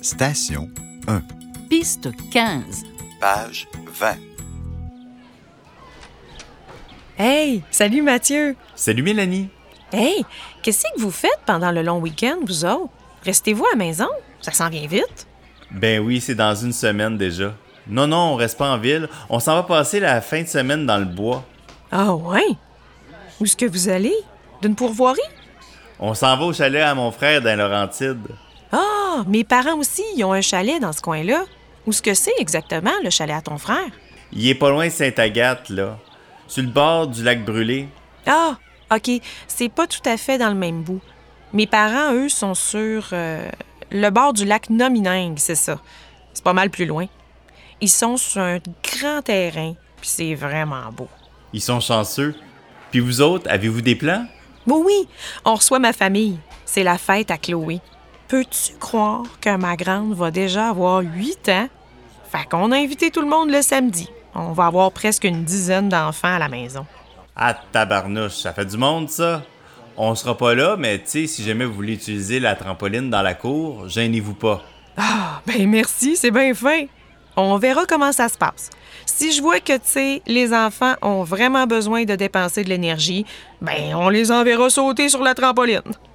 Station 1. Piste 15. Page 20. Hey, salut Mathieu! Salut Mélanie! Hey, qu'est-ce que vous faites pendant le long week-end, vous autres? Restez-vous à la maison? Ça s'en vient vite. Ben oui, c'est dans une semaine déjà. Non, on reste pas en ville. On s'en va passer la fin de semaine dans le bois. Ah ouais? Où est-ce que vous allez? D'une pourvoirie? On s'en va au chalet à mon frère dans les Laurentides. Ah, mes parents aussi, ils ont un chalet dans ce coin-là. Où est-ce que c'est exactement, le chalet à ton frère? Il est pas loin de Sainte-Agathe, là. Sur le bord du lac Brûlé. Ah, OK. C'est pas tout à fait dans le même bout. Mes parents, eux, sont sur le bord du lac Nominengue, c'est ça. C'est pas mal plus loin. Ils sont sur un grand terrain, puis c'est vraiment beau. Ils sont chanceux. Puis vous autres, avez-vous des plans? Oui, on reçoit ma famille. C'est la fête à Chloé. Peux-tu croire que ma grande va déjà avoir 8 ans? Fait qu'on a invité tout le monde le samedi. On va avoir presque une dizaine d'enfants à la maison. Ah, tabarnouche, ça fait du monde, ça. On sera pas là, mais tu sais, si jamais vous voulez utiliser la trampoline dans la cour, gênez-vous pas. Ah, ben merci, c'est bien fin. On verra comment ça se passe. Si je vois que, tu sais, les enfants ont vraiment besoin de dépenser de l'énergie, ben on les enverra sauter sur la trampoline.